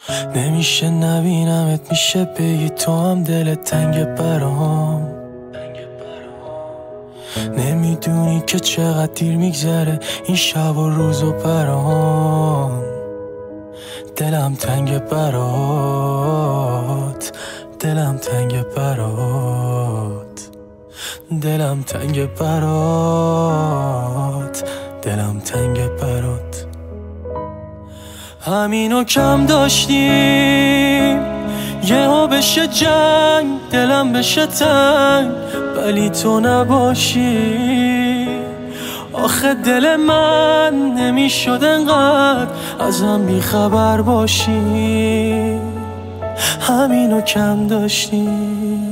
نمیشه نبینمت، میشه بگی تو هم دلت تنگ برام. نمیدونی که چقدر دیر میگذره این شب و روز و برام. دلم تنگ برات، دلم تنگ برات، دلم تنگ برات، دلم تنگ برات. همینو کم داشتیم یهو بشه جنگ، دلم بشه تنگ ولی تو نباشی. آخه دل من نمیشد انقدر ازم بیخبر باشی. همینو کم داشتیم.